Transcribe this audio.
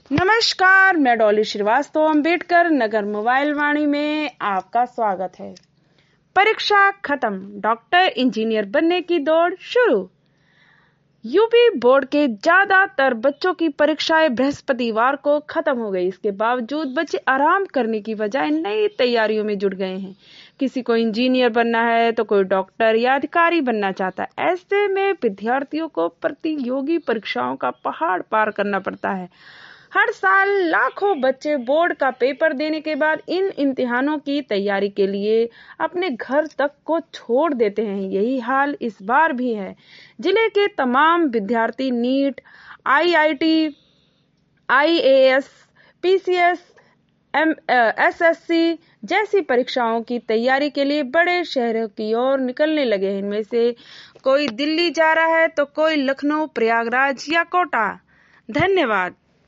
नमस्कार, मैं Dolly Srivastava Ambedkar Nagar mobile Vani में आपका स्वागत है। परीक्षा खत्म, डॉक्टर इंजीनियर बनने की दौड़ शुरू। यूपी बोर्ड के ज्यादातर बच्चों की परीक्षाएं बृहस्पतिवार को खत्म हो गई। इसके बावजूद बच्चे आराम करने की बजाय नई तैयारियों में जुट गए हैं। किसी को इंजीनियर बनना है तो कोई डॉक्टर या अधिकारी बनना चाहता है। ऐसे में विद्यार्थियों को प्रतियोगी परीक्षाओं का पहाड़ पार करना पड़ता है। हर साल लाखों बच्चे बोर्ड का पेपर देने के बाद इन इम्तिहानों की तैयारी के लिए अपने घर तक को छोड़ देते हैं। यही हाल इस बार भी है। जिले के तमाम विद्यार्थी NEET, IIT, IAS, PCS, SSC जैसी परीक्षाओं की तैयारी के लिए बड़े शहरों की ओर निकलने लगे हैं। इनमें से कोई दिल्ली जा रहा है तो कोई लखनऊ, प्रयागराज या कोटा। धन्यवाद।